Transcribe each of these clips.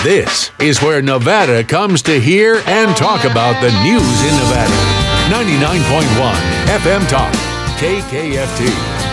This is where Nevada comes to hear and talk about the news in Nevada. 99.1 FM Talk, KKFT.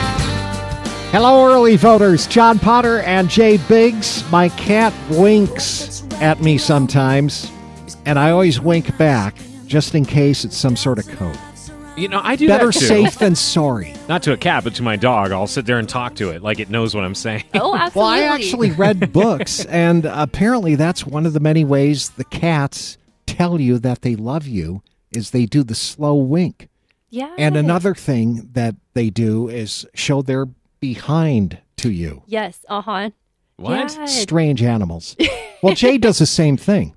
Hello, early voters. John Potter and Jay Biggs. My cat winks at me sometimes, and I always wink back just in case it's some sort of code. You know, I do Better that too. safe than sorry. Not to a cat, but to my dog. I'll sit there and talk to it like it knows what I'm saying. Oh, absolutely. Well, I actually read books, and apparently that's one of the many ways the cats tell you that they love you is they do the slow wink. Yeah. And another thing that they do is show their behind to you. Yes. Uh-huh. What? Yeah. Strange animals. Well, Jay does the same thing.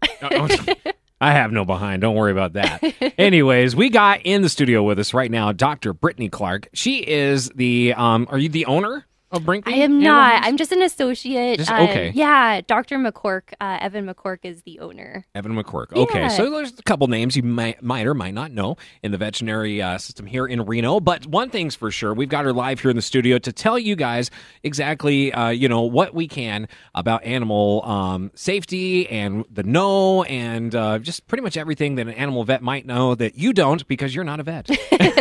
I have no behind. Don't worry about that. Anyways, we got in the studio with us right now Dr. Brittany Clark. She is the, are you the owner of Brinkley? I am not. I'm just an associate. Okay. Yeah. Dr. McCork, Evan McCork is the owner. Evan McCork. Okay, Yeah. so there's a couple names you might or might not know in the veterinary system here in Reno. But one thing's for sure, we've got her live here in the studio to tell you guys exactly, what we can about animal safety and the know and just pretty much everything that an animal vet might know that you don't because you're not a vet.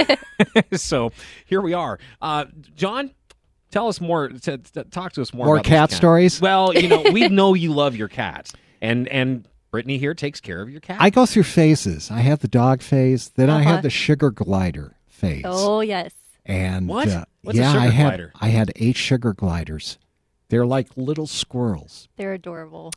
So here we are. John? Tell us more. Talk to us more. More about cat this stories? Well, we know you love your cats, and Brittany here takes care of your cat. I go through phases. I had the dog phase, then I had the sugar glider phase. Oh, yes. And What? What's a yeah, sugar glider? I had 8 sugar gliders. They're like little squirrels. They're adorable.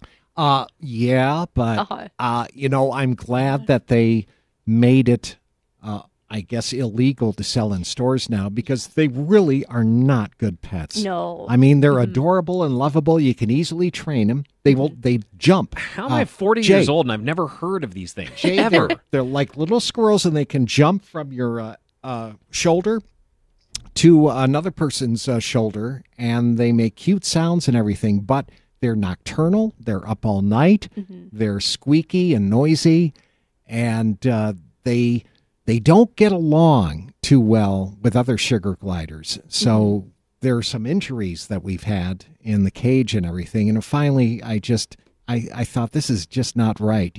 Yeah, but Uh-huh. I'm glad that they made it I guess illegal to sell in stores now because they really are not good pets. No. I mean, they're adorable and lovable. You can easily train them. They jump. How am I 40 Jay, years old and I've never heard of these things? Jay, Ever. they're like little squirrels, and they can jump from your shoulder to another person's shoulder, and they make cute sounds and everything, but they're nocturnal. They're up all night. They're squeaky and noisy, and they don't get along too well with other sugar gliders. So there are some injuries that we've had in the cage and everything. And finally, I thought this is just not right.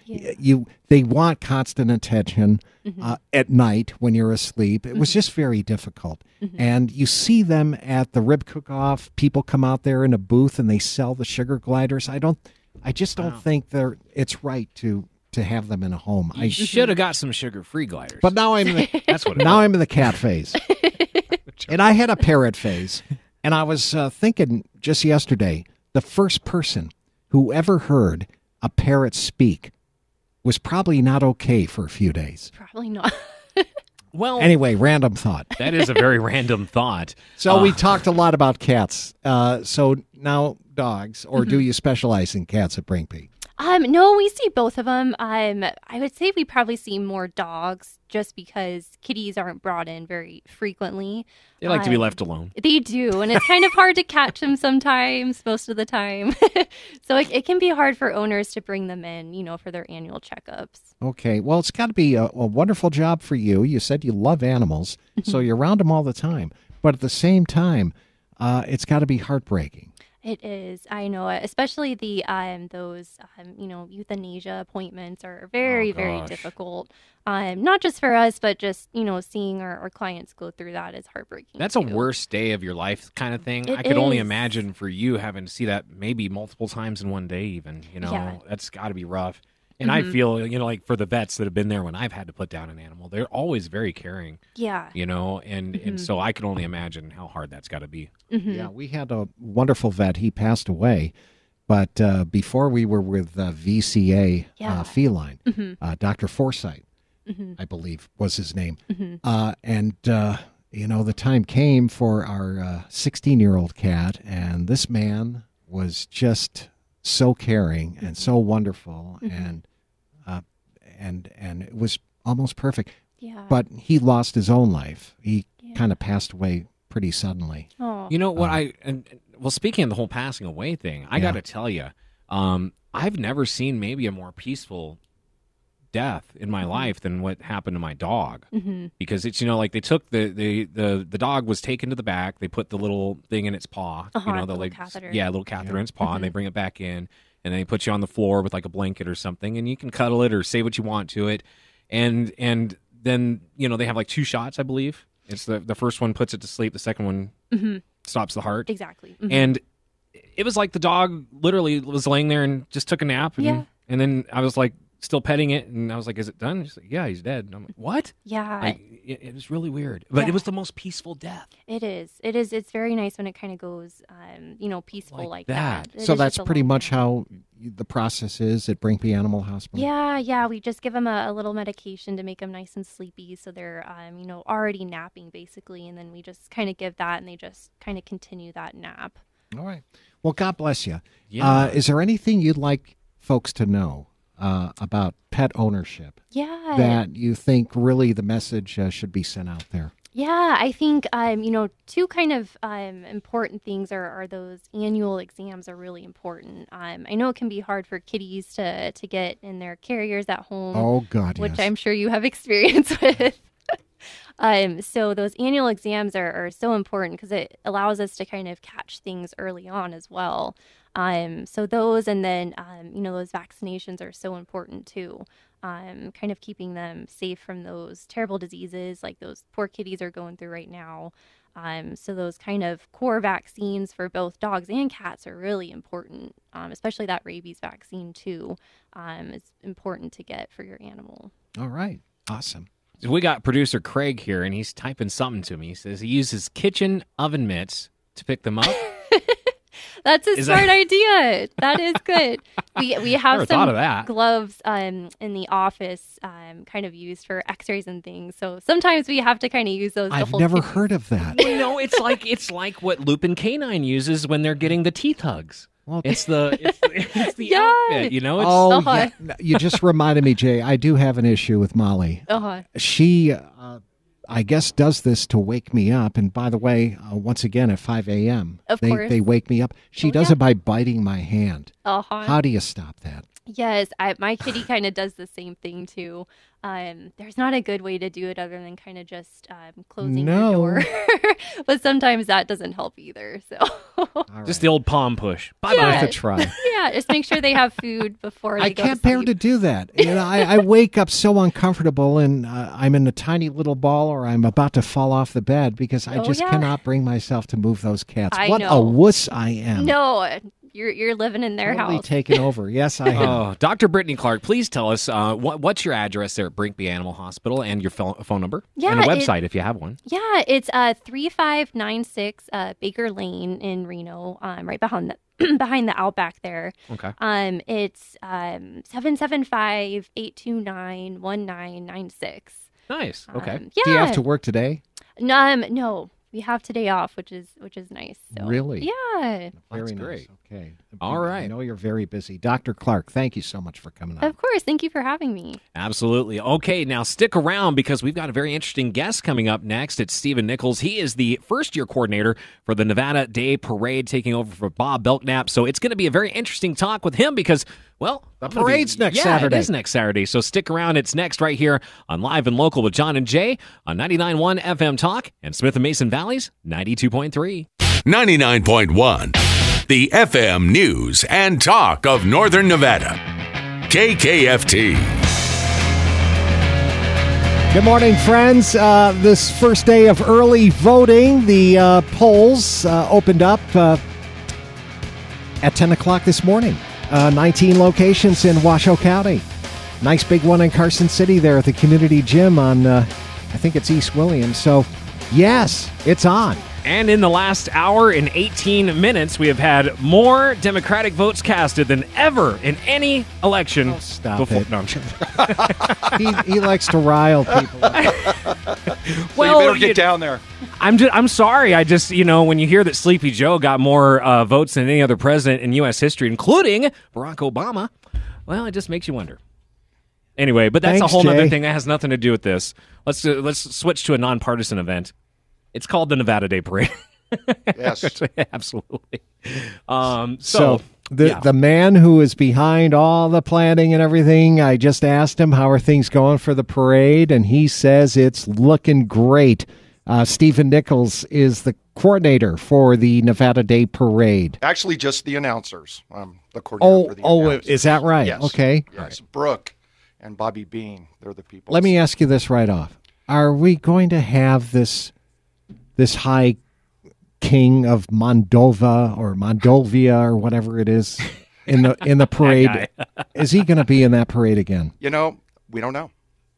They want constant attention at night when you're asleep. It was just very difficult. And you see them at the rib cook-off. People come out there in a booth and they sell the sugar gliders. I just don't think it's right to have them in a home. You should have got some sugar-free gliders. But now I'm in That's what it now I'm in the cat phase, and I had a parrot phase, and I was thinking just yesterday, the first person who ever heard a parrot speak was probably not okay for a few days. Probably not. Well, Anyway, random thought. that is a very random thought. So we talked a lot about cats. So now dogs, or do you specialize in cats at Brinkley? No, we see both of them. I would say we probably see more dogs just because kitties aren't brought in very frequently. They like to be left alone. They do, and it's kind of hard to catch them sometimes, most of the time. So it can be hard for owners to bring them in, for their annual checkups. Okay, well, it's got to be a wonderful job for you. You said you love animals, so you're around them all the time. But at the same time, it's got to be heartbreaking. It is. I know it. Especially those euthanasia appointments are very, very difficult. Not just for us, but just, seeing our clients go through that is heartbreaking. That's too. a worst day of your life kind of thing. It I could only is. imagine for you having to see that maybe multiple times in one day even, Yeah. That's got to be rough. And I feel, like for the vets that have been there when I've had to put down an animal, they're always very caring, Yeah. and so I can only imagine how hard that's got to be. Yeah, we had a wonderful vet. He passed away. But before we were with VCA Feline, Dr. Forsythe, I believe was his name. And the time came for our 16-year-old cat, and this man was just so caring and so wonderful, and it was almost perfect. Yeah. But he lost his own life. He kind of passed away pretty suddenly. Oh. You know what speaking of the whole passing away thing, I got to tell you, I've never seen maybe a more peaceful death in my life than what happened to my dog. Because it's, they took the dog was taken to the back. They put the little thing in its paw, The little catheter. Yeah, little catheter in its paw, and they bring it back in. and then he puts you on the floor with like a blanket or something, and you can cuddle it or say what you want to it. And then, they have like 2 shots, I believe. It's the first one puts it to sleep. The second one stops the heart. Exactly. And it was like the dog literally was laying there and just took a nap. And then I was like still petting it. And I was like, is it done? She's like, yeah, he's dead. And I'm like, what? Yeah. Like, it was really weird. But it was the most peaceful death. It is. It's very nice when it kind of goes, peaceful like that. So that's pretty much how the process is at Brinkby Animal Hospital? Yeah. We just give them a little medication to make them nice and sleepy. So they're, already napping basically. And then we just kind of give that and they just kind of continue that nap. All right. Well, God bless you. Yeah. Is there anything you'd like folks to know about pet ownership? Yeah. That you think really the message should be sent out there? Yeah, I think, 2 kind of important things are those annual exams are really important. I know it can be hard for kitties to get in their carriers at home. Oh, God, which yes. I'm sure you have experience with. So those annual exams are so important because it allows us to kind of catch things early on as well. So those, and then, those vaccinations are so important too. Kind of keeping them safe from those terrible diseases like those poor kitties are going through right now. So those kind of core vaccines for both dogs and cats are really important, especially that rabies vaccine too. Is important to get for your animal. All right. Awesome. We got producer Craig here, and he's typing something to me. He says he uses kitchen oven mitts to pick them up. That's a smart idea. That is good. We have some gloves in the office kind of used for x-rays and things. So sometimes we have to kind of use those. I've never heard of that. It's like what Lupin Canine uses when they're getting the teeth hugs. Well, it's the outfit, yeah. You just reminded me, Jay. I do have an issue with Molly. She, I guess, does this to wake me up. And by the way, once again at 5 a.m., they wake me up. She does it by biting my hand. How do you stop that? Yes, my kitty kind of does the same thing too. There's not a good way to do it other than kind of just closing your door. But sometimes that doesn't help either. So just the old palm push. Bye bye. To try. Yeah, just make sure they have food before they go to sleep. I can't bear to do that. I wake up so uncomfortable, and I'm in a tiny little ball, or I'm about to fall off the bed because I just cannot bring myself to move those cats. What a wuss I am. No. You're living in their totally house. Taken over. Yes, I am. Oh, Dr. Brittany Clark, please tell us what's your address there at Brinkby Animal Hospital and your phone number and a website if you have one. Yeah, it's 3596 Baker Lane in Reno, right behind the Outback there. Okay. It's 775-829-1996. Nice. Okay. Do you have to work today? No. We have today off, which is nice. So. Really? Yeah. Very great. Nice. Okay. All right. I know you're very busy. Dr. Clark, thank you so much for coming on. Of course. Thank you for having me. Absolutely. Okay, now stick around because we've got a very interesting guest coming up next. It's Stephen Nichols. He is the first-year coordinator for the Nevada Day Parade, taking over for Bob Belknap. So it's going to be a very interesting talk with him because, well, the parade's next Saturday. It is next Saturday. So stick around. It's next right here on Live and Local with John and Jay on 99.1 FM Talk and Smith and Mason Valley's 92.3. 99.1, the FM news and talk of Northern Nevada. KKFT. Good morning, friends. This first day of early voting, the polls opened up at 10 o'clock this morning. 19 locations in Washoe County. Nice big one in Carson City there at the community gym on, I think it's East Williams. So, yes, it's on. And in the last hour and 18 minutes, we have had more Democratic votes casted than ever in any election. Oh, stop before. it. No, I'm kidding. he likes to rile people. Well, you better get down there. I'm sorry. I just, when you hear that Sleepy Joe got more votes than any other president in U.S. history, including Barack Obama, well, it just makes you wonder. Anyway, but that's Thanks, a whole other Jay. thing that has nothing to do with this. Let's switch to a nonpartisan event. It's called the Nevada Day Parade. Yes. Absolutely. The man who is behind all the planning and everything, I just asked him, how are things going for the parade? And he says it's looking great. Stephen Nichols is the coordinator for the Nevada Day Parade. Actually, just the announcers. the coordinator for the announcers. Is that right? Yes. Okay. Yes. Right. Brooke and Bobby Bean, they're the people. Let me ask you this right off. Are we going to have this high king of Moldova or Moldovia or whatever it is in the parade? Is he going to be in that parade again? We don't know.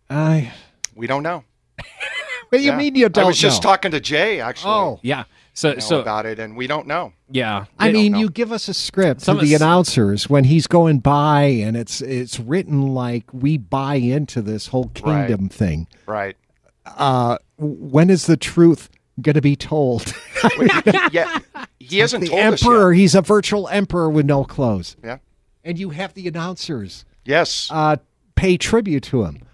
We don't know. What do you mean you don't know? I was just talking to Jay, actually. Oh. Yeah. So about it, and we don't know. yeah. I mean, know. you give us a script Some to the of- announcers when he's going by, and it's written like we buy into this whole kingdom thing. Right. When is the truth going to be told? Yeah. He hasn't The told us emperor, yet. he's a virtual emperor with no clothes. Yeah. And you have the announcers Yes. pay tribute to him.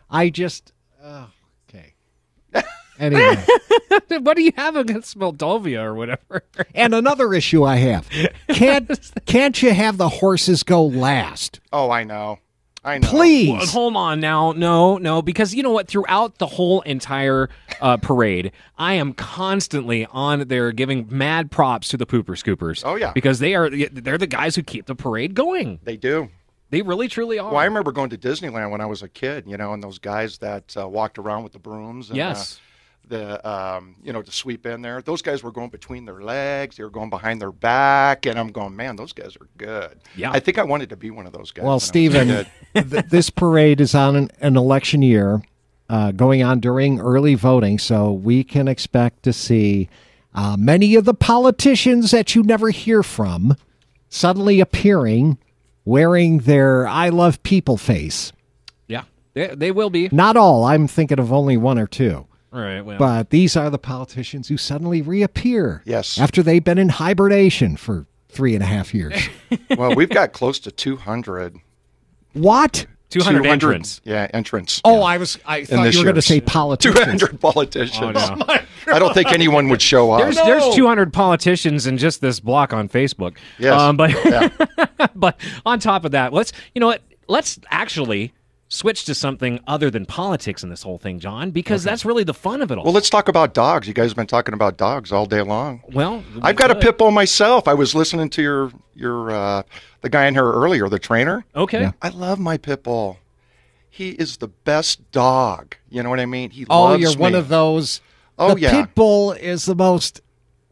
Okay. Anyway. What do you have against Moldova or whatever? And another issue I have. Can't you have the horses go last? Oh, I know. I know. Please. Well, hold on now. No, because you know what? Throughout the whole entire parade, I am constantly on there giving mad props to the pooper scoopers. Oh, yeah. Because they're the guys who keep the parade going. They do. They really, truly are. Well, I remember going to Disneyland when I was a kid, and those guys that walked around with the brooms and Yes. to sweep in there. Those guys were going between their legs. They were going behind their back. And I'm going, man, those guys are good. Yeah. I think I wanted to be one of those guys. when I Well, was a Stephen, kid. this parade is on an election year going on during early voting, so we can expect to see many of the politicians that you never hear from suddenly appearing wearing their I love people face. Yeah, they will be. Not all. I'm thinking of only one or two. All right. Well, But these are the politicians who suddenly reappear. Yes. After they've been in hibernation for 3.5 years. Well, we've got close to 200. What? 200 entrants. Yeah, entrants. Oh, I thought this you were going to year's. say politicians. 200 politicians. Oh, no. I don't think anyone would show up. There's 200 politicians in just this block on Facebook. Yes. But Yeah. but on top of that, let's actually switch to something other than politics in this whole thing, John, because that's really the fun of it all. Well, let's talk about dogs. You guys have been talking about dogs all day long. Well, I've got a pit bull myself. I was listening to your the guy in here earlier, the trainer. Okay. Yeah. I love my pit bull. He is the best dog. You know what I mean? He Oh, loves you're one me. of those. Oh, the yeah. pit bull is the most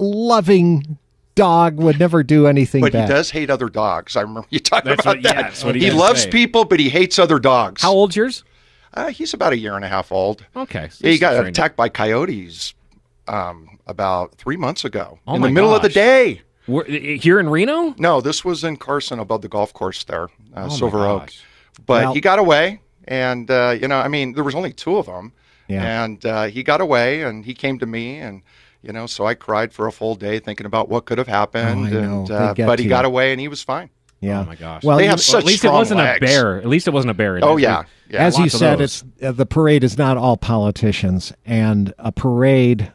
loving dog, would never do anything But bad. he does hate other dogs. I remember you talking That's about what- yeah, that. that's what he he does loves say. people, but he hates other dogs. How old's yours? He's about 1.5 years old. Okay. So Yeah, he he's got very attacked by coyotes about 3 months ago Oh in my the middle of the gosh. day. Here in Reno? No, this was in Carson above the golf course there, my Silver Oak. gosh. But Well- he got away, and there was only 2 of them, Yeah. and he got away, and he came to me, and so I cried for a full day thinking about what could have happened, Oh, I know. and They get but he to got you. away, and he was fine. Yeah. Oh my gosh. Well, They you- have such At least it strong wasn't legs. a bear. At least it wasn't a bear. Oh yeah, yeah. as you lots of said, those. it's the parade is not all politicians, and a parade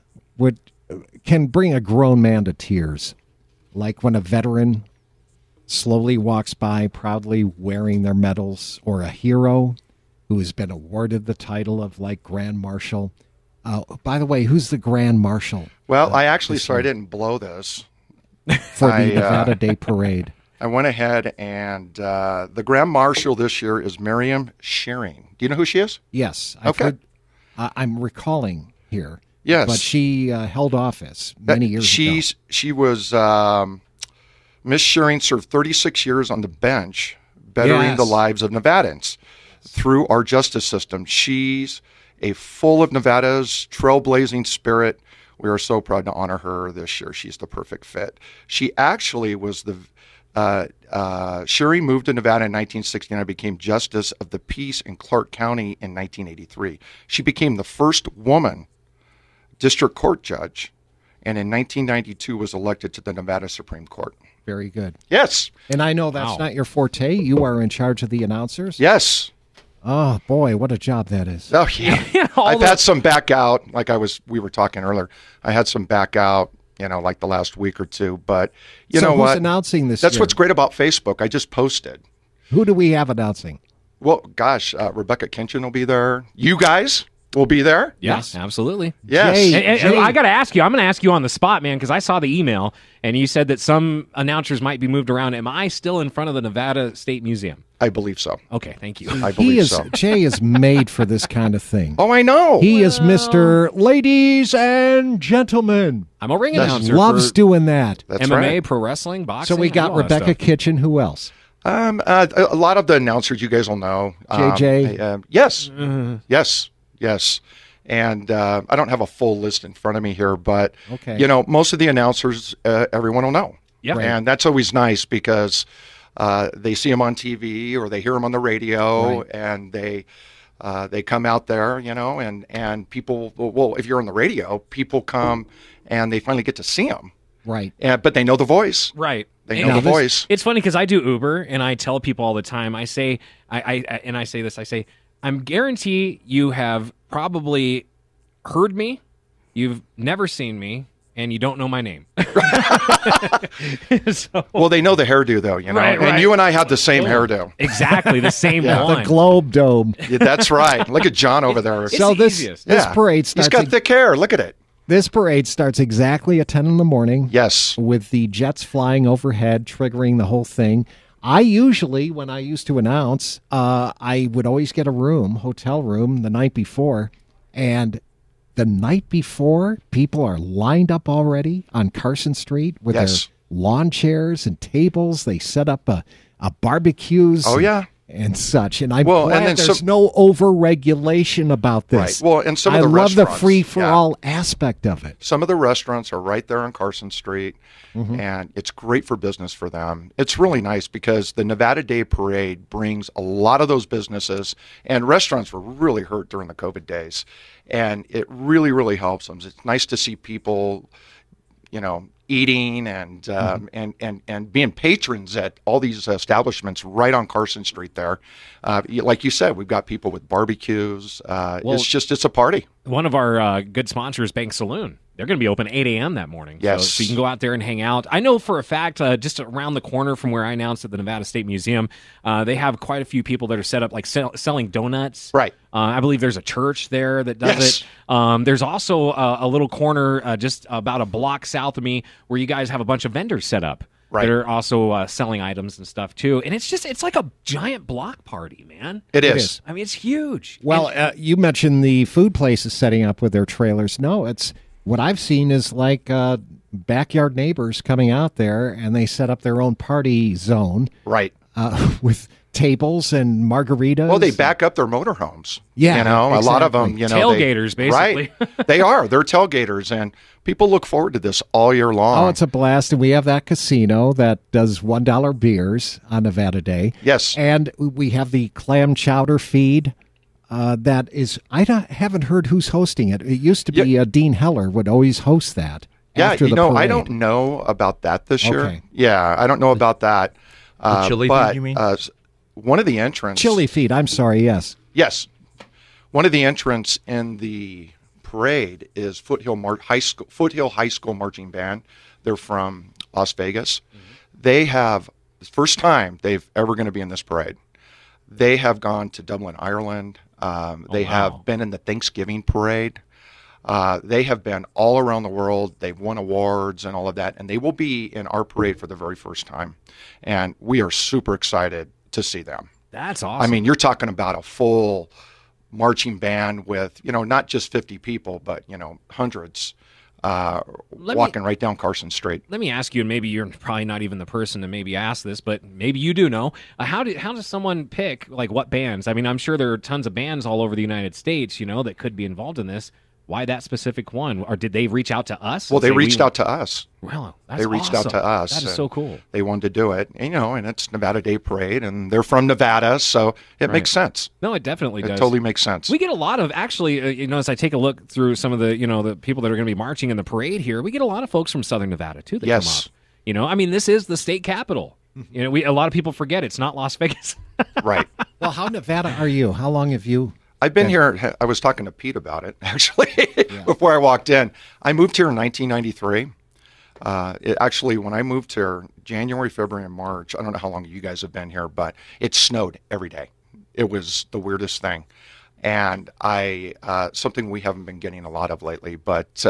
can bring a grown man to tears, like when a veteran slowly walks by proudly wearing their medals, or a hero who has been awarded the title of like Grand Marshal. By the way, who's the Grand Marshal Well, I actually sorry I didn't blow this. for the I, Nevada Day Parade? I went ahead and the Grand Marshal this year is Miriam Shearing. Do you know who she is? Yes, I've Okay. heard. I'm recalling here. Yes. but she held office many years ago. She was Miss Shearing served 36 years on the bench, bettering Yes. the lives of Nevadans through our justice system. She's a full of Nevada's trailblazing spirit. We are so proud to honor her this year. She's the perfect fit. She actually was the Shearing moved to Nevada in 1969 and became Justice of the Peace in Clark County in 1983. She became the first woman district court judge, and in 1992 was elected to the Nevada Supreme Court. Very good. Yes, And I know that's Wow. not your forte. You are in charge of the announcers. yes. Oh boy, what a job that is. Oh yeah. all I've the- had some back out, like we were talking earlier. I had some back out, like the last week or two. But you So know who's what? announcing this That's year? what's great about Facebook. I just posted. Who do we have announcing? Well, gosh, Rebecca Kinchin will be there. You guys. will be there. Yes, absolutely. Yes. Jay- And I got to ask you, I'm going to ask you on the spot, man, because I saw the email and you said that some announcers might be moved around. Am I still in front of the Nevada State Museum? I believe so. Okay, thank you. I believe so. Jay is made for this kind of thing. Oh, I know. He is Mr. Ladies and Gentlemen. I'm a ring That's- announcer. Loves for doing that. That's MMA, right. pro wrestling, boxing. So we got all that Rebecca stuff. Kitchen. Who else? A lot of the announcers you guys will know. JJ? Yes. Yes. And I don't have a full list in front of me here, but Okay. most of the announcers, everyone will know. Yep. Right. And that's always nice because they see them on TV or they hear them on the radio, Right. and they come out there, and people. Well, if you're on the radio, people come and they finally get to see them. Right. But they know the voice. Right. They And know the this- voice. It's funny because I do Uber and I tell people all the time. I say, I say this. I say, I'm guarantee you have probably heard me, you've never seen me, and you don't know my name. So, Well, they know the hairdo, though, Right, And right. you and I have the same hairdo. exactly the same Yeah. one. The Globe Dome. Yeah, that's right. Look at John over there. It's So the this easiest. this Yeah. parade He's starts. got thick hair. Look at it. This parade starts exactly at 10 in the morning. Yes. With the jets flying overhead, triggering the whole thing. I usually, when I used to announce, I would always get a hotel room, the night before. And the night before, people are lined up already on Carson Street with Yes. their lawn chairs and tables. They set up a barbecues. Oh, yeah. And such. And I'm Well, and glad then there's some- no over-regulation about this. Right. Well, and some of I the love the restaurants, free-for-all aspect of it. Some of the restaurants are right there on Carson Street, and it's great for business for them. It's really nice because the Nevada Day Parade brings a lot of those businesses, and restaurants were really hurt during the COVID days, and it really, really helps them. It's nice to see people, eating and and being patrons at all these establishments right on Carson Street there. Like you said, we've got people with barbecues. It's a party. One of our good sponsors, Bank Saloon, they're going to be open 8 a.m. that morning. Yes. So you can go out there and hang out. I know for a fact, just around the corner from where I announced at the Nevada State Museum, they have quite a few people that are set up, like selling donuts. Right. I believe there's a church there that does Yes. it. There's also a little corner just about a block south of me where you guys have a bunch of vendors set up. Right. That are also selling items and stuff too. And it's like a giant block party, man. It It is. is. I mean, it's huge. Well, you mentioned the food places setting up with their trailers. No, it's what I've seen is like backyard neighbors coming out there, and they set up their own party zone Right. with tables and margaritas. Well, they back up their motorhomes. Yeah, a lot of them. exactly. Tailgaters, basically. Right. They are. They're tailgaters, and people look forward to this all year long. Oh, it's a blast. And we have that casino that does $1 beers on Nevada Day. Yes. And we have the clam chowder feed. That is, haven't heard who's hosting it. It used to be Dean Heller would always host that. Yeah, after the I parade. don't know about that this year. Okay. Yeah, I don't know about that. chili but, feed, you mean? One of the entrants. Chili feed. I'm sorry. Yes. Yes. One of the entrants in the parade is Foothill High School Marching Band. They're from Las Vegas. They have the first time they've ever going to be in this parade. They have gone to Dublin, Ireland. They have been in the Thanksgiving parade. They have been all around the world. They've won awards and all of that, and they will be in our parade for the very first time. And we are super excited to see them. That's awesome. I mean, you're talking about a full marching band with, not just 50 people, but, hundreds walking right down Carson Street. Let me ask you, and maybe you're probably not even the person to maybe ask this, but maybe you do know. How does someone pick, like, what bands? I mean, I'm sure there are tons of bands all over the United States, that could be involved in this. Why that specific one? Or did they reach out to us? Well, and they say, reached out to us. Well, that's They reached out awesome. to us. That is and so cool. They wanted to do it, and it's Nevada Day Parade, and they're from Nevada, so it makes sense. No, it definitely It does. totally makes sense. We get a lot of, actually, as I take a look through some of the, the people that are going to be marching in the parade here, we get a lot of folks from Southern Nevada, too, that Yes. come up. I mean, this is the state capital. A lot of people forget it's not Las Vegas. Right. Well, how Nevada are you? How long have you? I've been here. I was talking to Pete about it, actually, before I walked in. I moved here in 1993. Actually, when I moved here, January, February, and March, I don't know how long you guys have been here, but it snowed every day. It was the weirdest thing. and something we haven't been getting a lot of lately. But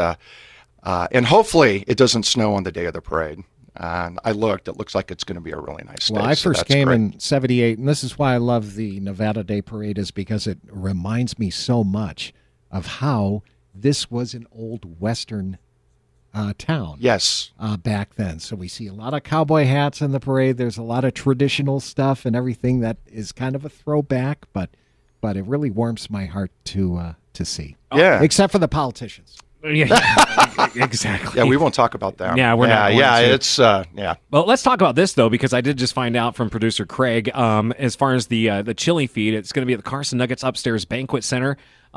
and hopefully it doesn't snow on the day of the parade. And I looked; it looks like it's going to be a really nice day. Well, I so first that's came great. in '78, and this is why I love the Nevada Day Parade, is because it reminds me so much of how this was an old Western town. Yes. Back then. So we see a lot of cowboy hats in the parade. There's a lot of traditional stuff and everything that is kind of a throwback, but it really warms my heart to see. Yeah. Except for the politicians. Yeah, exactly. Yeah, we won't talk about that. Yeah, we're not going Yeah, to. it's yeah. Well, let's talk about this though, because I did just find out from producer Craig. As far as the chili feed, it's going to be at the Carson Nuggets upstairs banquet center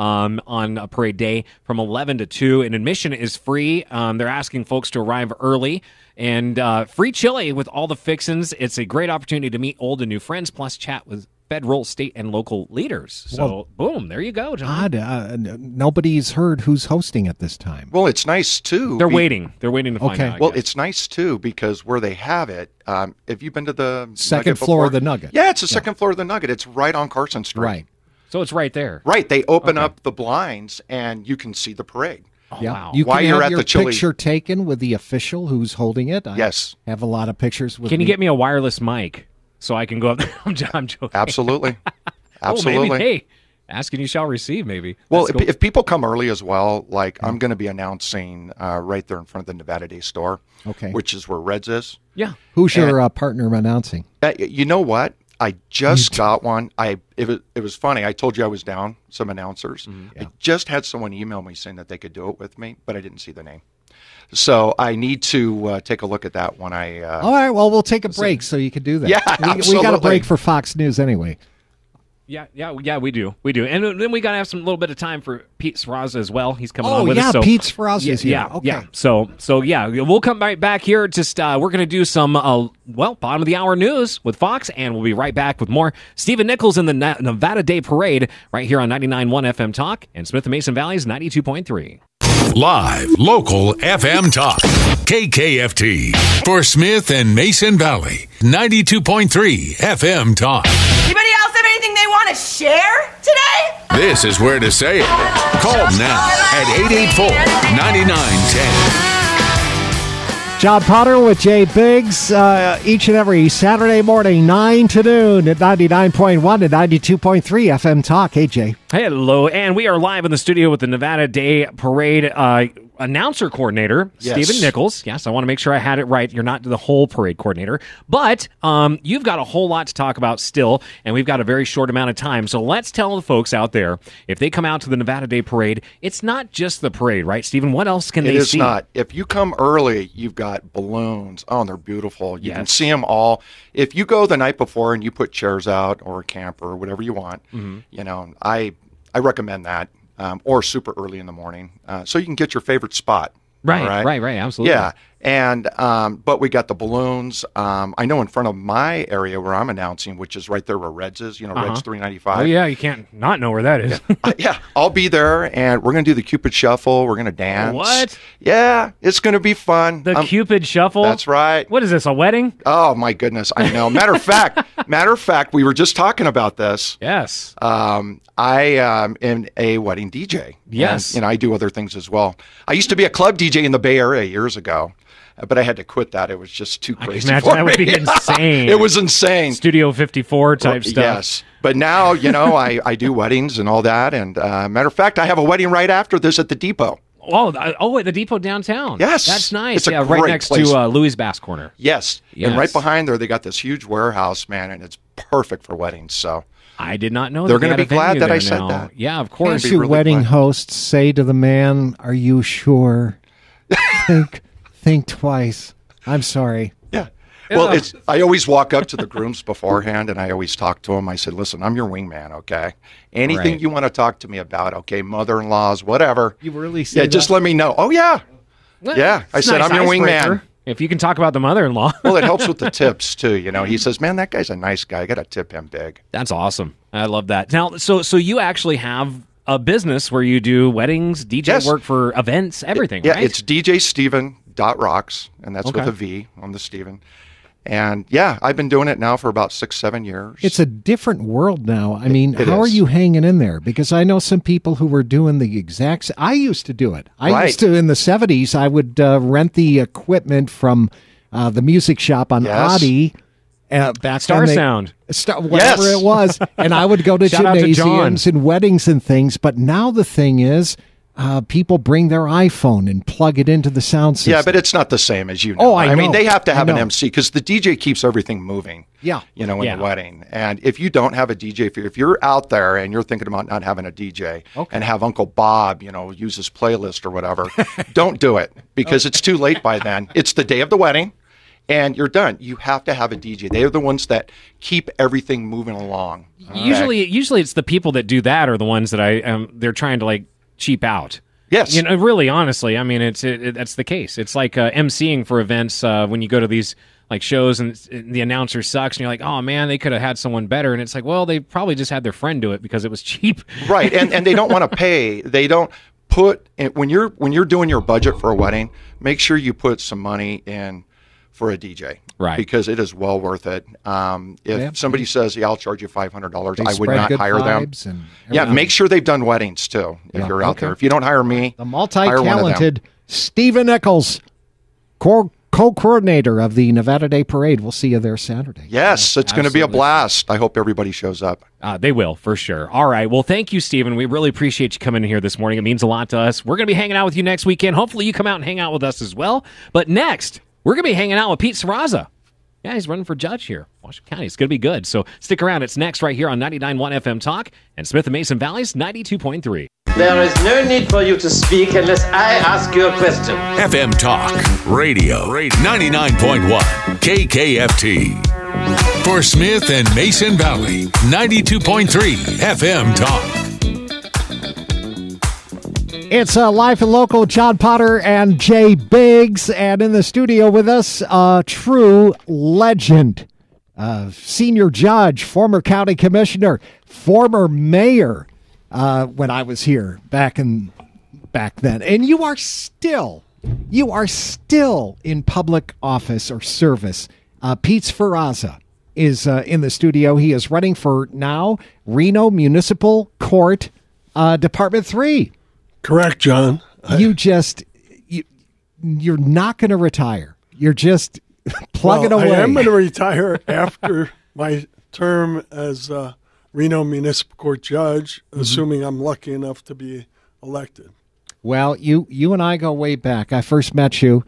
on a parade day from 11 to 2, and admission is free. They're asking folks to arrive early, and free chili with all the fixins. It's a great opportunity to meet old and new friends, plus chat with federal, state, and local leaders. So, boom, there you go, John. Nobody's heard who's hosting at this time. Well, it's nice too. They're waiting. They're waiting to find Okay. out. Well, yeah. it's nice too because where they have it. Have you been to the Second Nugget floor before? of the Nugget. Yeah, it's the second floor of the Nugget. It's right on Carson Street. Right. So it's right there. Right. They open up the blinds and you can see the parade. Oh, Yeah. wow. You While can you're have at your the chili- picture taken with the official who's holding it. I Yes. have a lot of pictures with Can you me. get me a wireless mic so I can go up there? I'm joking. Absolutely. Oh, Absolutely. maybe. Hey, ask and you shall receive, maybe. Well, That's cool. if people come early as well, like I'm going to be announcing right there in front of the Nevada Day store, Okay. which is where Reds is. yeah. Who's your partner announcing? You know what? I just got one. It was funny. I told you I was down some announcers. I just had someone email me saying that they could do it with me, but I didn't see the name. So I need to take a look at that when I. All right, well, we'll take a break so you can do that. Yeah, we got a absolutely. break for Fox News anyway. Yeah, we do. And then we got to have some little bit of time for Pete Sraza as well. He's coming Oh, on with yeah, us. So, Pete Sraza is here. Yeah, Okay. yeah. So we'll come right back here. Just we're going to do some bottom of the hour news with Fox, and we'll be right back with more Stephen Nichols in the Nevada Day Parade right here on 99.1 FM Talk and Smith and Mason Valley's 92.3. Live, local FM talk. KKFT. For Smith and Mason Valley. 92.3 FM talk. Anybody else have anything they want to share today? This is where to say it. Call now at 884-9910. John Potter with Jay Biggs each and every Saturday morning, 9 to noon at 99.1 and 92.3 FM Talk. Hey, Jay. Hello, and we are live in the studio with the Nevada Day Parade announcer coordinator, Yes. Stephen Nichols. Yes, I want to make sure I had it right. You're not the whole parade coordinator, but you've got a whole lot to talk about still, and we've got a very short amount of time. So let's tell the folks out there, if they come out to the Nevada Day Parade, it's not just the parade, right, Stephen? What else can It they is see? not. If you come early, you've got balloons. Oh, and they're beautiful. You can Yes. see them all. If you go the night before and you put chairs out or a camper or whatever you want, you know, I recommend that. Or super early in the morning, so you can get your favorite spot. Right, all right, absolutely. Yeah, and but we got the balloons. I know in front of my area where I'm announcing, which is right there where Reds is. You know, Reds 395. Oh, yeah, you can't not know where that is. Yeah, I'll be there, and we're gonna do the Cupid Shuffle. We're gonna dance. What? Yeah, it's gonna be fun. The Cupid Shuffle? That's right. What is this, a wedding? Oh my goodness, I know. Matter of fact, we were just talking about this. Yes. I am a wedding DJ. Yes. And I do other things as well. I used to be a club DJ in the Bay Area years ago, but I had to quit that. It was just too I crazy can imagine for that would me. be insane. It was insane. Studio 54 type stuff. Yes. But now, you know, I do weddings and all that. And matter of fact, I have a wedding right after this at the Depot. Oh, at the Depot downtown. Yes. That's nice. It's a right great next place. to Louis Bass Corner. Yes. Yes. And right behind there, they got this huge warehouse, man, and it's perfect for weddings. So I did not know They're that gonna they be had a glad venue that I there said now. that. Yeah, of Can't course. be you really wedding glad. hosts say to the man, "Are you sure? think twice." I'm sorry. yeah. Well, I always walk up to the grooms beforehand, and I always talk to them. I said, "Listen, I'm your wingman, okay? Anything Right. you want to talk to me about, okay? Mother-in-laws, whatever. You really say Yeah, just let me know." Oh yeah, yeah. I It's said, nice "I'm your icebreaker. wingman." If you can talk about the mother-in-law. Well, it helps with the tips too. You know, he says, "Man, that guy's a nice guy. I got to tip him big." That's awesome. I love that. Now, so you actually have a business where you do weddings, DJ Yes. work for events, everything, Yeah, right? it's DJSteven.rocks, and that's with Okay. a V on the Steven. And yeah, I've been doing it now for about 6-7 years. It's a different world now. I mean, It how are is. you hanging in there? Because I know some people who were doing the exact. I used to do it. I Right. used to in the 70s. I would rent the equipment from the music shop on Yes. Audi. Back Star then Sound. whatever Yes. it was, and I would go to Shout out to gymnasiums and weddings and things. But now the thing is, people bring their iPhone and plug it into the sound system. Yeah, but it's not the same as you know. Oh, I mean, know. they have to have I an know. MC because the DJ keeps everything moving. Yeah. In Yeah. the wedding. And if you don't have a DJ, if you're out there and you're thinking about not having a DJ and have Uncle Bob, use his playlist or whatever, don't do it because it's too late by then. It's the day of the wedding. And you're done. You have to have a DJ. They are the ones that keep everything moving along. Okay? Usually it's the people that do that are the ones that they're trying to like cheap out. Yes. Really, honestly, I mean, that's the case. It's like emceeing for events when you go to these like shows and the announcer sucks, and you're like, oh man, they could have had someone better. And it's like, well, they probably just had their friend do it because it was cheap. Right. And they don't want to pay. They don't put when you're doing your budget for a wedding, make sure you put some money in for a DJ, Right. Because it is well worth it. If somebody says, "Yeah, I'll charge you $500," They I would spread not good hire them. vibes and Yeah, everything. make sure they've done weddings too. If Yeah, you're out okay. there, if you don't hire me, The hire one of them. multi-talented Stephen Nichols, co-coordinator of the Nevada Day Parade. We'll see you there Saturday. Yes, it's going to be a Absolutely. blast. I hope everybody shows up. They will, for sure. All right. Well, thank you, Stephen. We really appreciate you coming in here this morning. It means a lot to us. We're going to be hanging out with you next weekend. Hopefully you come out and hang out with us as well. But next, we're going to be hanging out with Pete Sarraza. Yeah, he's running for judge here, Washington County. It's going to be good. So stick around. It's next right here on 99.1 FM Talk and Smith and Mason Valley's 92.3. There is no need for you to speak unless I ask you a question. FM Talk Radio 99.1 KKFT. For Smith and Mason Valley, 92.3 FM Talk. It's Live and Local, John Potter and Jay Biggs. And in the studio with us, a true legend, senior judge, former county commissioner, former mayor when I was here back then. And you are still in public office or service. Pete Sarraza is in the studio. He is running for now Reno Municipal Court, Department 3. Correct, John. You're not going to retire. You're just plugging away. I am going to retire after my term as Reno Municipal Court judge, assuming I'm lucky enough to be elected. Well, you and I go way back. I first met you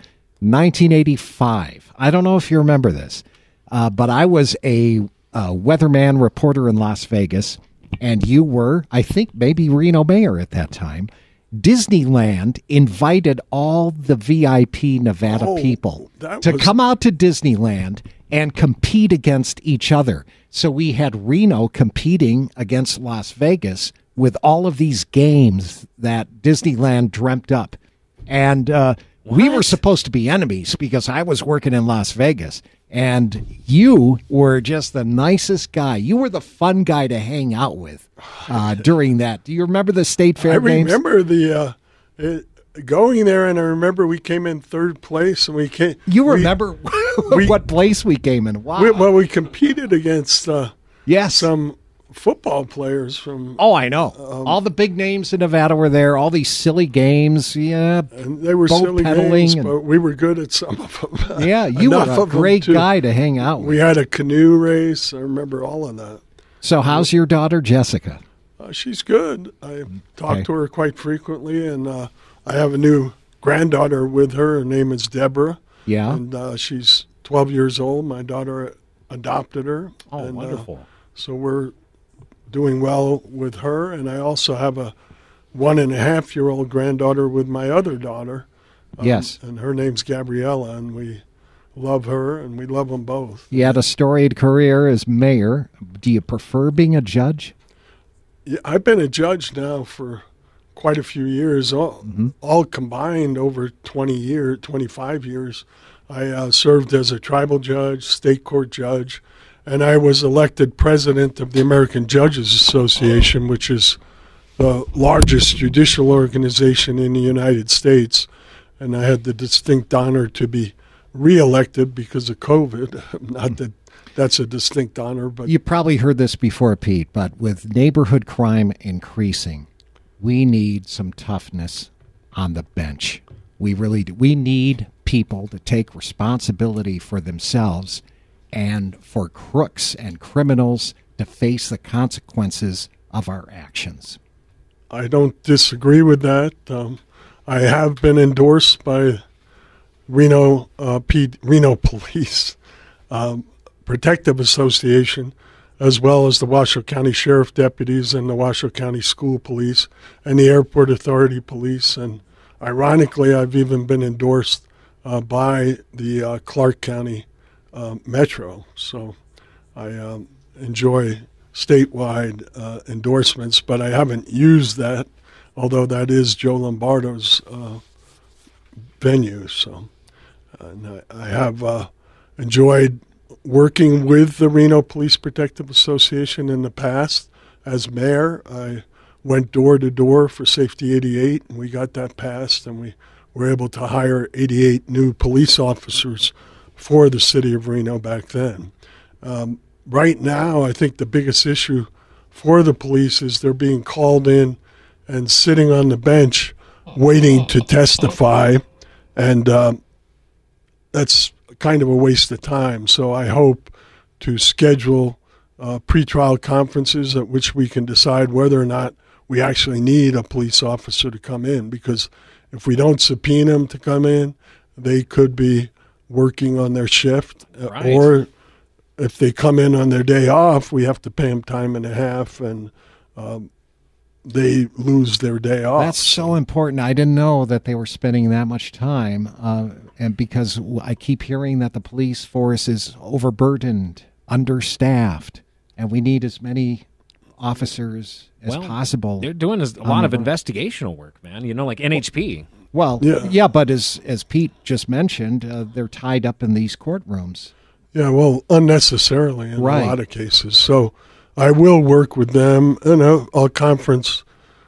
1985. I don't know if you remember this, but I was a weatherman reporter in Las Vegas, and you were, I think, maybe Reno mayor at that time. Disneyland invited all the VIP Nevada people to come out to Disneyland and compete against each other. So we had Reno competing against Las Vegas with all of these games that Disneyland dreamt up. And we were supposed to be enemies because I was working in Las Vegas. And you were just the nicest guy. You were the fun guy to hang out with during that. Do you remember the State Fair games? I remember going there, and I remember we came in third place, and we came. You remember what place we came in? Wow. We competed against yes. some football players from. Oh, I know. All the big names in Nevada were there. All these silly games. Yeah. And they were boat silly pedaling games, and- but we were good at some of them. Yeah, you Enough were a of them, great too. guy to hang out with. We had a canoe race. I remember all of that. So how's your daughter, Jessica? She's good. I talk Okay. to her quite frequently, and I have a new granddaughter with her. Her name is Deborah. Yeah. And she's 12 years old. My daughter adopted her. Oh, and, wonderful. So we're doing well with her. And I also have a 1.5-year-old granddaughter with my other daughter. Yes. And her name's Gabriella, and we love her, and we love them both. You had a storied career as mayor. Do you prefer being a judge? Yeah, I've been a judge now for quite a few years, all combined over 25 years. I served as a tribal judge, state court judge, and I was elected president of the American Judges Association, which is the largest judicial organization in the United States. And I had the distinct honor to be reelected because of COVID. Not that that's a distinct honor, but You probably heard this before, Pete, but with neighborhood crime increasing, we need some toughness on the bench. We really do. We need people to take responsibility for themselves and for crooks and criminals to face the consequences of our actions. I don't disagree with that. I have been endorsed by Reno Police Protective Association, as well as the Washoe County Sheriff Deputies and the Washoe County School Police and the Airport Authority Police. And ironically, I've even been endorsed by the Clark County Metro. So I enjoy statewide endorsements, but I haven't used that, although that is Joe Lombardo's venue. So and I have enjoyed working with the Reno Police Protective Association in the past. As mayor, I went door to door for Safety 88, and we got that passed, and we were able to hire 88 new police officers for the city of Reno back then. Right now, I think the biggest issue for the police is they're being called in and sitting on the bench waiting to testify, and that's kind of a waste of time. So I hope to schedule pretrial conferences at which we can decide whether or not we actually need a police officer to come in, because if we don't subpoena them to come in, they could be working on their shift, Right. or if they come in on their day off, we have to pay them time and a half, and they lose their day off. That's so important. I didn't know that they were spending that much time, and because I keep hearing that the police force is overburdened, understaffed, and we need as many officers as possible. They're doing a lot of investigational work, man. You know, like NHP. Well, yeah, but as Pete just mentioned, they're tied up in these courtrooms. Yeah, well, unnecessarily in Right. a lot of cases. So I will work with them, and I'll conference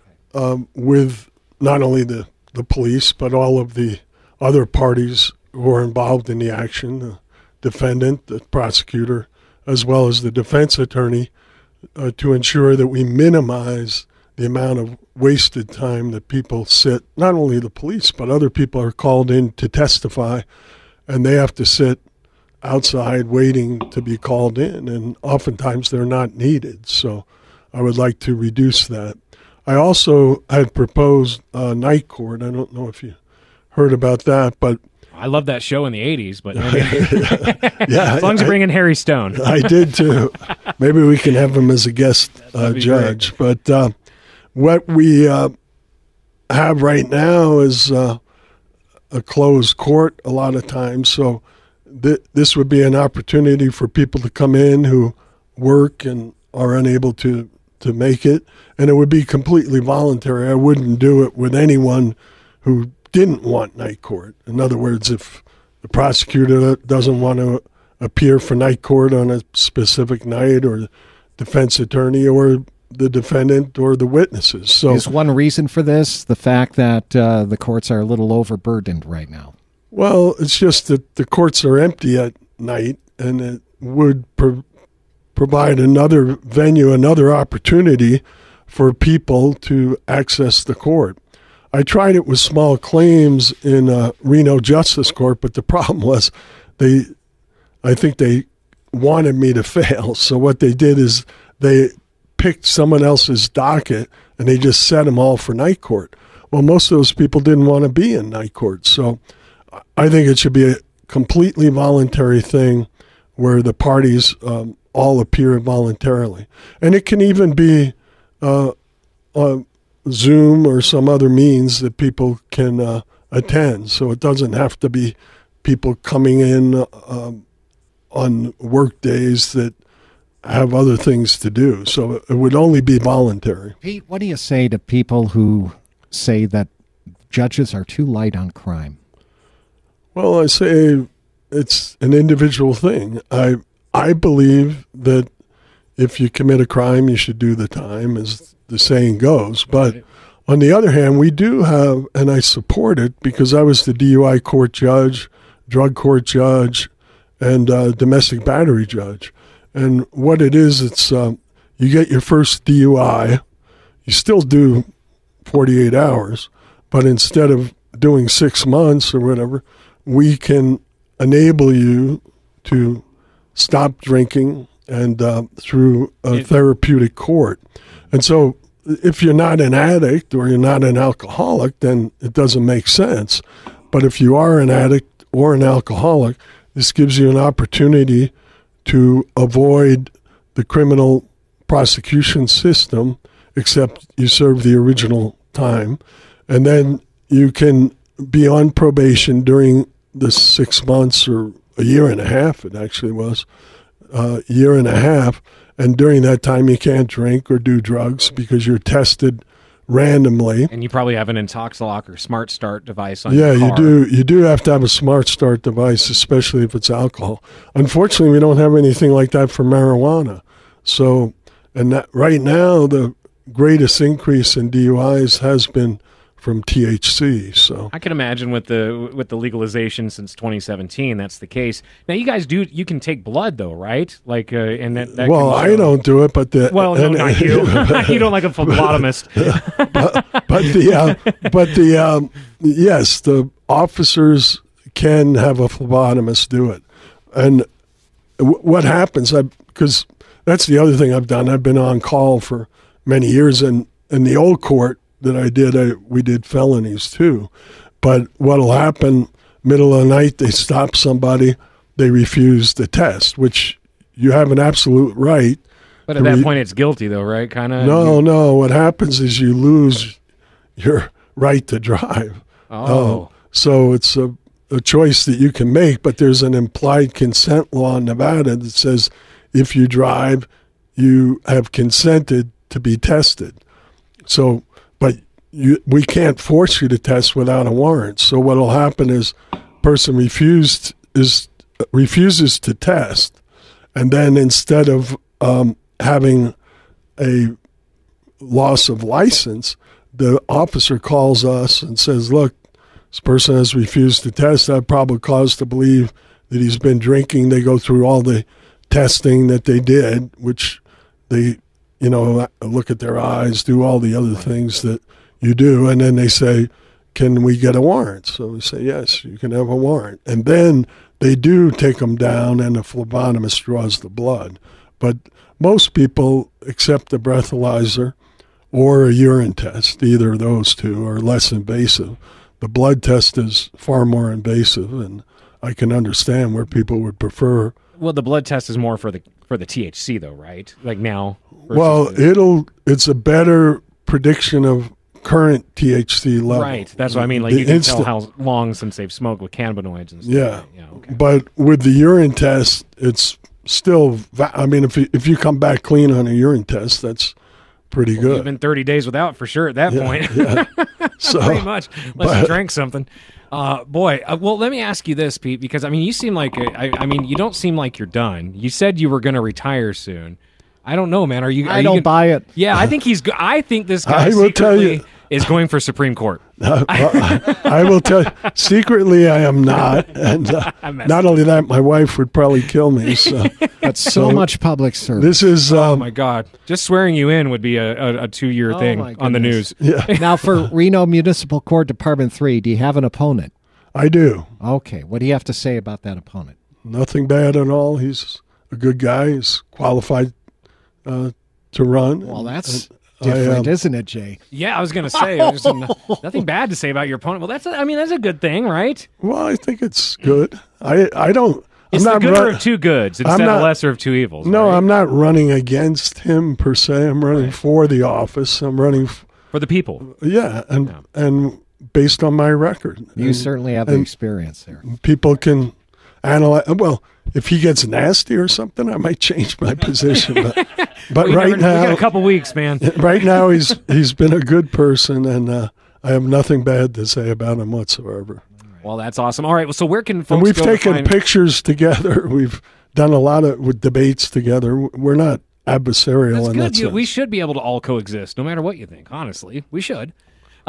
with not only the police, but all of the other parties who are involved in the action, the defendant, the prosecutor, as well as the defense attorney, to ensure that we minimize the amount of wasted time that people sit, not only the police, but other people are called in to testify, and they have to sit outside waiting to be called in, and oftentimes they're not needed. So I would like to reduce that. I also had proposed night court. I don't know if you heard about that, but I love that show in the 80s, but yeah, as long as you bring in Harry Stone. I did too. Maybe we can have him as a guest judge. But what we have right now is a closed court a lot of times. So this would be an opportunity for people to come in who work and are unable to make it, and it would be completely voluntary. I wouldn't do it with anyone who didn't want night court. In other words, if the prosecutor doesn't want to appear for night court on a specific night, or the defense attorney, or the defendant, or the witnesses. So is one reason for this the fact that the courts are a little overburdened right now? Well, it's just that the courts are empty at night, and it would provide another venue, another opportunity for people to access the court. I tried it with small claims in Reno Justice Court, but the problem was I think they wanted me to fail. So what they did is they picked someone else's docket, and they just set them all for night court. Well, most of those people didn't want to be in night court. So I think it should be a completely voluntary thing where the parties all appear voluntarily. And it can even be Zoom or some other means that people can attend. So it doesn't have to be people coming in on work days that have other things to do. So it would only be voluntary. Pete, what do you say to people who say that judges are too light on crime? Well, I say it's an individual thing. I believe that if you commit a crime, you should do the time, as the saying goes. But on the other hand, we do have, and I support it because I was the DUI court judge drug court judge, and domestic battery judge. And what it is, it's you get your first DUI. You still do 48 hours, but instead of doing 6 months or whatever, we can enable you to stop drinking and through a therapeutic court. And so if you're not an addict or you're not an alcoholic, then it doesn't make sense. But if you are an addict or an alcoholic, this gives you an opportunity to avoid the criminal prosecution system, except you serve the original time. And then you can be on probation during the 6 months or a year and a half, it actually was, a year and a half. And during that time, you can't drink or do drugs because you're tested randomly. And you probably have an Intoxilock or Smart Start device on your your car. Yeah, you do. You do have to have a Smart Start device, especially if it's alcohol. Unfortunately, we don't have anything like that for marijuana. So, and that, right now, the greatest increase in DUIs has been from THC. So I can imagine with the legalization since 2017, that's the case. Now you guys you can take blood though, right? Like, and that well, I don't do it, but the well, no, not you. You don't like a phlebotomist. but yes, the officers can have a phlebotomist do it. And what happens? Because that's the other thing I've done. I've been on call for many years, and in the old court that I did, we did felonies too. But what'll happen, middle of the night, they stop somebody, they refuse the test, which you have an absolute right. But at that point, it's guilty though, right? Kind of. No. What happens is you lose your right to drive. So it's a choice that you can make, but there's an implied consent law in Nevada that says if you drive, you have consented to be tested. So, but we can't force you to test without a warrant. So what will happen is person refuses to test, and then instead of having a loss of license, the officer calls us and says, look, this person has refused to test. I have probable cause to believe that he's been drinking. They go through all the testing that they did, which they, look at their eyes, do all the other things that you do, and then they say, can we get a warrant? So we say, yes, you can have a warrant. And then they do take them down, and the phlebotomist draws the blood. But most people accept a breathalyzer or a urine test. Either of those two are less invasive. The blood test is far more invasive, and I can understand where people would prefer. Well, the blood test is more for the THC, though, right? Like now. Well, it's a better prediction of current THC level. Right. That's what I mean. Like you can tell how long since they've smoked with cannabinoids and stuff. Yeah. Okay. But with the urine test, it's still. I mean, if you come back clean on a urine test, that's pretty good. You've been 30 days without for sure at that point. Yeah. So pretty much, unless you drank something. Well, let me ask you this, Pete, because I mean, you seem like you don't seem like you're done. You said you were going to retire soon. I don't know, man. I don't buy it. Yeah, I think I think this guy secretly is going for Supreme Court. I will tell you, secretly I am not. And not only that, my wife would probably kill me. So. That's so much public service. This is. Oh, my God. Just swearing you in would be a 2-year thing on the news. Yeah. Now, for Reno Municipal Court Department 3, do you have an opponent? I do. Okay. What do you have to say about that opponent? Nothing bad at all. He's a good guy. He's qualified to run. Well, that's different, isn't it, Jay? Yeah, I was going to say nothing bad to say about your opponent. Well, that's a good thing, right? Well, I think it's good. I don't. It's the gooder of two goods instead of lesser of two evils. No, right? I'm not running against him per se. I'm running for the office. I'm running for the people. Yeah, and based on my record, you certainly have the experience there. People can analyze. Well, if he gets nasty or something, I might change my position. But right now, we got a couple weeks, man. Right now, he's been a good person, and I have nothing bad to say about him whatsoever. Well, that's awesome. All right, well, so where can folks and we've go taken pictures together. We've done a lot of debates together. We're not adversarial. That's in good. that sense. We should be able to all coexist, no matter what you think. Honestly, we should.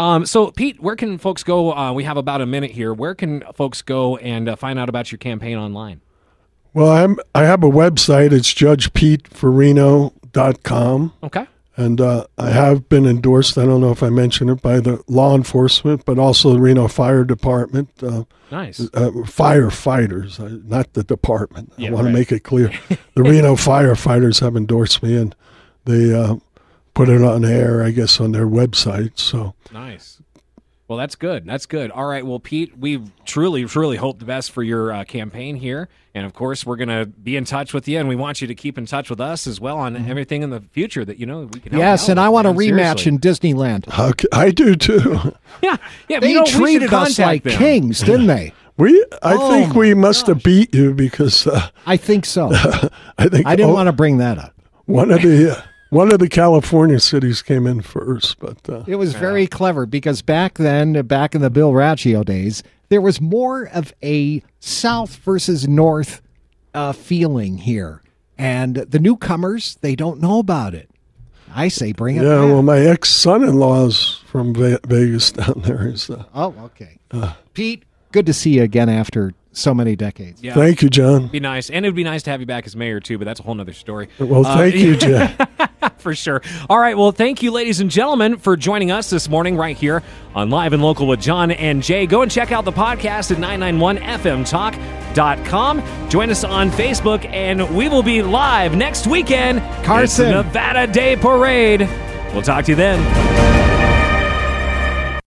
So, Pete, where can folks go? We have about a minute here. Where can folks go and find out about your campaign online? Well, I have a website. It's judgepeteforreno.com. Okay. And I have been endorsed, I don't know if I mentioned it, by the law enforcement, but also the Reno Fire Department. Nice. Firefighters, not the department. Yeah, I want right. to make it clear. The Reno firefighters have endorsed me, and they put it on air, I guess, on their website. So Nice. Well, that's good. That's good. All right. Well, Pete, we truly, truly hope the best for your campaign here. And, of course, we're going to be in touch with you, and we want you to keep in touch with us as well on everything in the future that, we can help Yes, you and out I with, want a man. rematch Seriously. in Disneyland. okay, I do too. Yeah. They we should treated us like contact them. kings, didn't they? I think we must have beat you because I think so. I think I didn't want to bring that up. one of the California cities came in first, but It was very clever because back then, back in the Bill Raggio days, there was more of a South versus North feeling here. And the newcomers, they don't know about it. I say bring it yeah. back. Well, my ex-son-in-law's from Vegas down there. Oh, okay. Pete, good to see you again after so many decades. Yeah. Thank you, John. Be nice. And it would be nice to have you back as mayor, too, but that's a whole nother story. Well, thank you, Jay. For sure. All right. Well, thank you, ladies and gentlemen, for joining us this morning right here on Live and Local with John and Jay. Go and check out the podcast at 991fmtalk.com. Join us on Facebook, and we will be live next weekend. Carson. It's the Nevada Day Parade. We'll talk to you then.